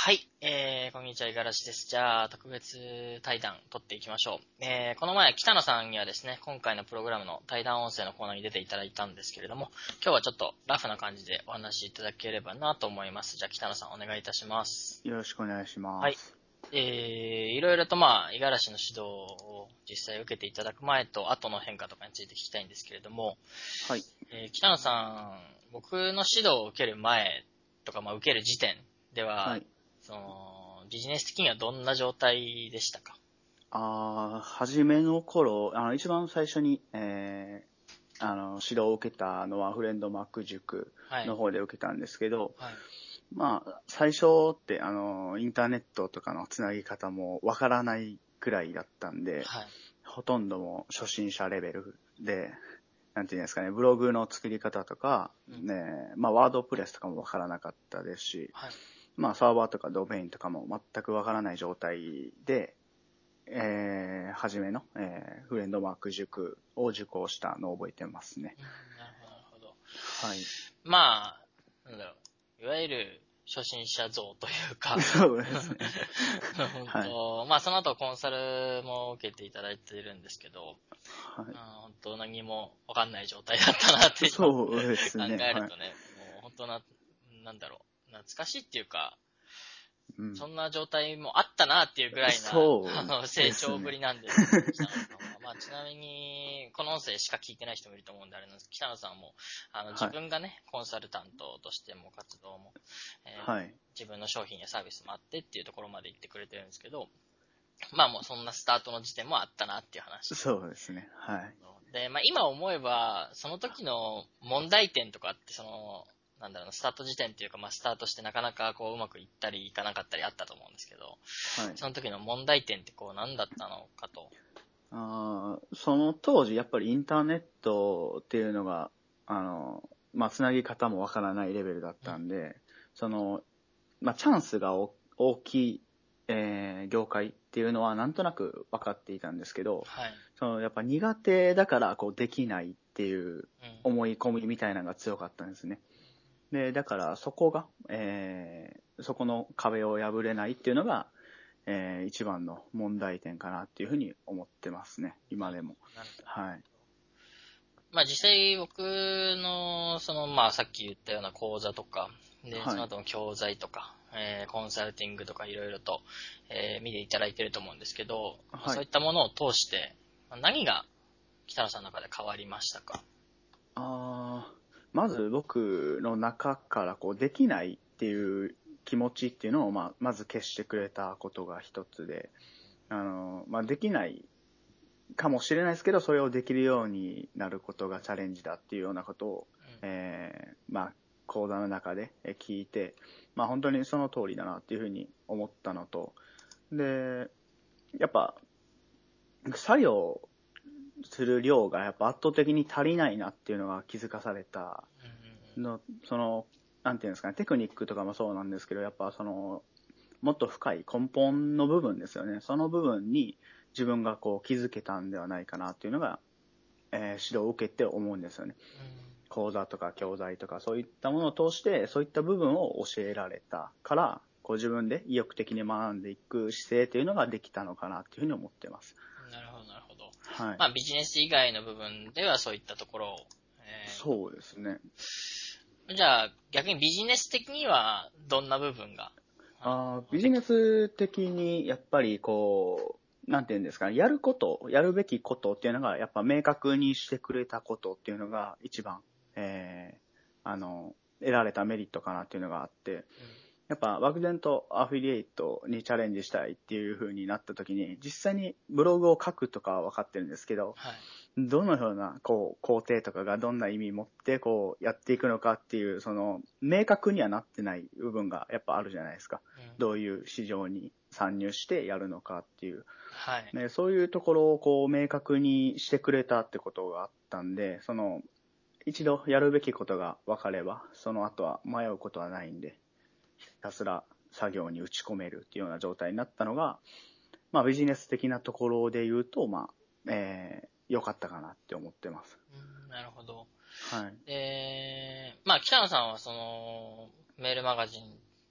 はい、こんにちは、五十嵐です。じゃあ、特別対談取っていきましょう。この前、北野さんにはですね、今回のプログラムの対談音声のコーナーに出ていただいたんですけれども、今日はちょっとラフな感じでお話しいただければなと思います。じゃあ、北野さんお願いいたします。 よろしくお願いしはい。 ます。 いろいろと五十嵐の指導を実際受けていただく前と後の変化とかについて聞きたいんですけれども、 はい。 北野さん、僕の指導を受ける前とか、受ける時点では、 はい。 ビジネス的にはどんな状態でしたか？ 初めの頃、一番最初に、指導を受けたのはフレンドマック塾はい。 の方で受けたんですけど、 はい。 最初って、インターネットとかのつなぎ方もわからないくらいだったんで、 はい。 ほとんども初心者レベルで、なんていうんですかね、ブログの作り方とか、 うん。 ワードプレスとかもわからなかったですし、 はい。 サーバーとかドメインとかも全くわからない状態で、初めの、フレンドマーク塾を受講したのを覚えてますね。 うん、なるほど、なるほど。 はい。 なんだろう。いわゆる初心者像というか、 そうですね。 本はい。 当、その後コンサルも受けていただいているんですけど、 は本当何もわかんない状態だったなってい。 今考そうですね。はい。 えるとね、もう本当なんだろう。懐かしいっていうか、 うん。 そんな状態もあったなっていうぐらいな、 そう成長ぶですね。 りなんですけど、北野さんは。ちなみに、この音声しか聞いてない人もいると思うんであれなんですけど、北野さんも、自はい。 分がね、コンサルタントとしても活動も、 はい。 自分の商品やサービスもあってっていうところまで言ってくれてるんですけど、もうそんなスタートの時点もあったなっていう話。 そうですね。はい。 で、今思えば、その時の問題点とかって、スタート時点っていうか、スタートしてなかなかこう、うまくいったりいかなかったりあったと思うんですけど、 はい。 その時の問題点ってこう、何だったのかと。 その当時、やっぱりインターネットっていうのが、つなぎ方もわからないレベルだっうん。 たんで、その、チャンスが大きい、業界っていうのはなんとなく分かっていたんですけど、 はい。 やっぱ苦手だからこうできないっていううん。 思い込みみたいなのが強かったんですね。で、だからそこが、そこの壁を破れないっていうのが、一番の問題点かなっていうふうに思ってますね、 なるほ今でも。 ど。なるほど。 はい。 実際僕の、さっき言ったような講座とか、で、そはい。 の後の教材とか、コンサルティングとかいろいろと、見ていただいてると思うんですけど、 はい。 そういったものを通して、何が北野さんの中で変わりましたか？ まず僕の中からこうできないっていう気持ちっていうのをまず消してくれたことが一つで、できないかもしれないですけど、それをできるようになることがチャレンジだっていうようなことを、講座の中で聞いて、本当にその通りだなっていうふうに思ったのと、で、やっぱ、作業する量がやっぱ圧倒的に足りないなっていうのが気づかされたうん。うんうんの、なんていうんですかね、テクニックとかもそうなんですけど、やっぱもっと深い根本の部分ですよね。その部分に自分がこう気づけたんではないかなっていうのが、指導を受けて思うんですよね。 うん。 講座とか教材とかそういったものを通して、そういった部分を教えられたから、こう自分で意欲的に学んでいく姿勢というのができたのかなっていうふうに思ってます。 なるほど、なるほど。 はい。 ビジネス以外の部分ではそういったところを、 そうですね。 じゃあ逆にビジネス的にはどんな部分が、 ビジネス的にやっぱりこう、なんていうんですかね、やるべきことっていうのがやっぱ明確にしてくれたことっていうのが一番、え得られたメリットかなっていうのがあって、 うん。 やっぱ漠然とアフィリエイトにチャレンジしたいっていう風になった時に、実際にブログを書くとかは分かってるんですけど、 はい。 どのような、こう、工程とかがどんな意味持って、こう、やっていくのかっていう、明確にはなってない部分がやっぱあるじゃないですか。 うん。 どういう市場に参入してやるのかっていう。 はい。 ね、そういうところをこう、明確にしてくれたってことがあったんで、一度やるべきことが分かれば、その後は迷うことはないんで、ひたすら作業に打ち込めるっていうような状態になったのが、ビジネス的なところで言うと、良かったかなって思ってます。 うん、なるほど。 はい。 で、北野さんはメールマガジン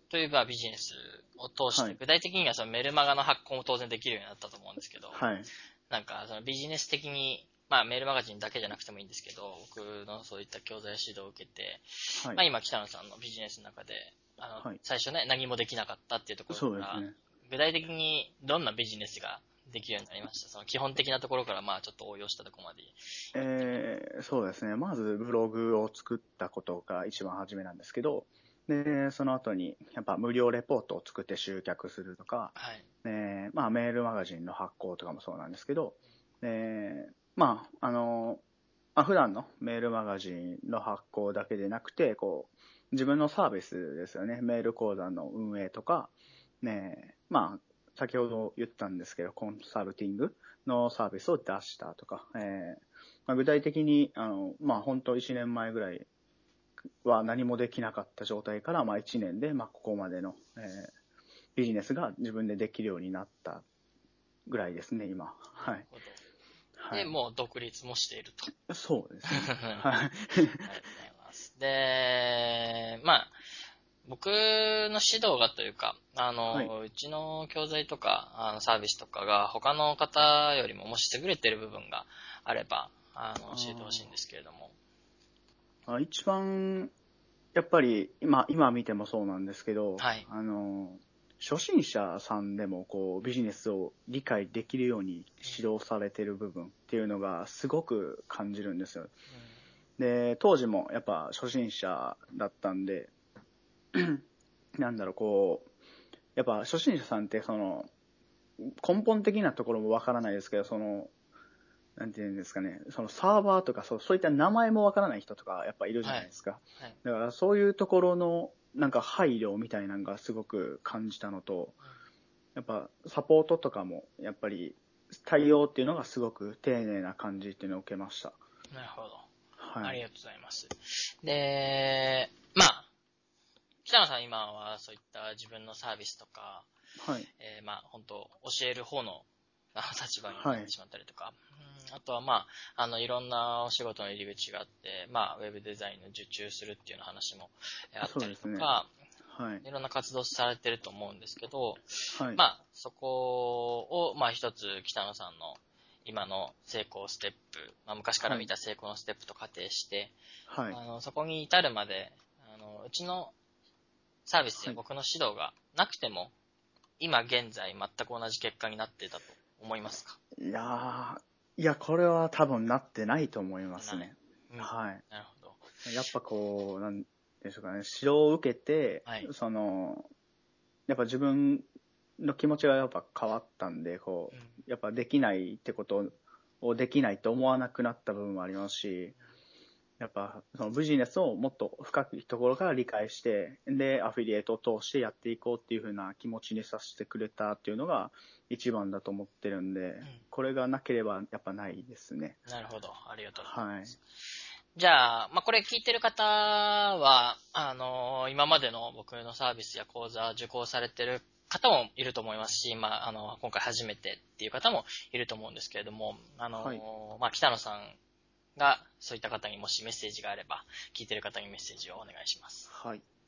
というビジネスを通して、具体的にはそのメルマガの発行も当然できるようになったと思うんですけど、なんかそのビジネス的に、メールマガジンだけじゃなくてもいいんですけど、僕のそういった教材指導を受けて、今北野さんのビジネスの中で、最初ね、何もできなかったっていうところから、具体的にどんなビジネスができるようになりました？その基本的なところからちょっと応用したところまで。 そうですね。まずブログを作ったことが一番初めなんですけど、で、その後にやっぱ無料レポートを作って集客するとか、メールマガジンの発行とかもそうなんですけど、普段のメールマガジンの発行だけでなくて、自分のサービスですよね。メール講座の運営とか、先ほど言ったんですけど、コンサルティングのサービスを出したとか、具体的に、本当1年前ぐらいは何もできなかった状態から、1年で、ここまでの、ビジネスが自分でできるようになったぐらいですね、今。はい。 で、もう独立もしていると。 そうですね。はい。ありがとうございます。で、僕の指導がというか、うちの教材とか、サービスとかが他の方よりももし優れている部分があれば、教えてほしいんですけれども。 一番、やっぱり、今見てもそうなんですけど、初心者さんでもビジネスを理解できるように指導されている部分っていうのがすごく感じるんですよ。で、当時もやっぱ初心者だったんで、やっぱ初心者さんって根本的なところもわからないですけど、なんていうんですかね、サーバーとかそういった名前もわからない人とかやっぱいるじゃないですか。だからそういうところの配慮みたいなのがすごく感じたのと、やっぱサポートとかもやっぱり対応っていうのがすごく丁寧な感じっていうのを受けました。 なるほど。ありがとうございます。で、北野さん今はそういった自分のサービスとか、本当教える方の立場になってしまったりとか、あとはいろんなお仕事の入り口があって、ウェブデザインの受注するっていう話もあったりとか、いろんな活動されてると思うんですけど、そこを、一つ北野さんの今の成功ステップ、昔から見た成功のステップと仮定して、そこに至るまで、うちのサービスや僕の指導がなくても、今現在全く同じ結果になっていたと思いますか？ いや、これは多分なってないと思いますね。 なるほど。やっぱなんでしょうかね、指導を受けて、やっぱ自分の気持ちがやっぱ変わったんで、やっぱできないってことをできないと思わなくなった部分もありますし、やっぱそのビジネスをもっと深くところから理解して、で、アフィリエイトを通してやっていこうっていう風な気持ちにさせてくれたっていうのが一番だと思ってるんで、これがなければやっぱないですね。 なるほど。ありがとうございます。じゃあ、これ聞いてる方は、今までの僕のサービスや講座受講されてる方もいると思いますし、今回初めてっていう方もいると思うんですけれども、北野さんがそういった方にもしメッセージがあれば、聞いてる方にメッセージをお願いします。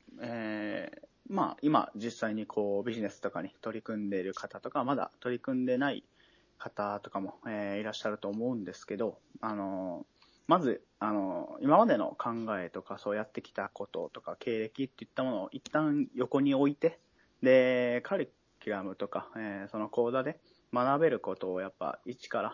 今実際にビジネスとかに取り組んでいる方とか、まだ取り組んでない方とかも、いらっしゃると思うんですけど、まず、今までの考えとか、そうやってきたこととか、経歴っていったものを一旦横に置いて、で、カリキュラムとか、その講座で学べることをやっぱ一から、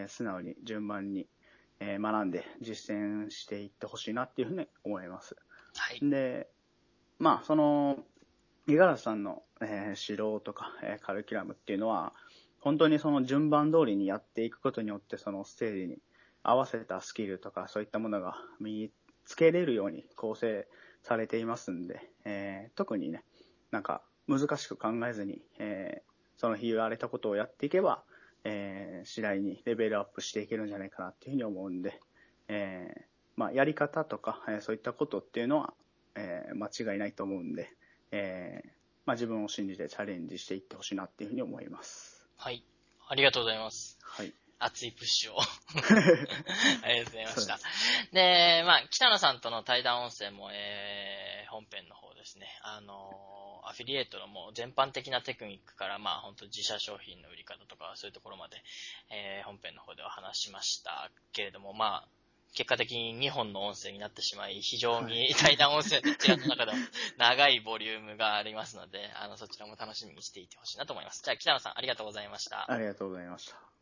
素直に順番に、学んで実践していってほしいなっていうふうに思います。で、五十嵐さんの、指導とか、カリキュラムっていうのは、本当にその順番通りにやっていくことによって、そのステージに合わせたスキルとかそういったものが身につけれるように構成されていますんで、特にね、難しく考えずに、その日言われたことをやっていけば、次第にレベルアップしていけるんじゃないかなっていうふうに思うんで、やり方とか、そういったことっていうのは、間違いないと思うんで、自分を信じてチャレンジしていってほしいなっていうふうに思います。 はい。ありがとうございます。 はい。 熱いプッシュを。ありがとうございました。で、まあ、北野さんとの対談音声も、本編の方ですね。アフィリエイトのもう全般的なテクニックから、まあ、本当自社商品の売り方とか、そういうところまで、本編の方では話しましたけれども、まあ、結果的に2本の音声になってしまい、非常に対談音声どちらの中でも長いボリュームがありますので、そちらも楽しみにしていてほしいなと思います。じゃあ、北野さん、ありがとうございました。 ありがとうございました。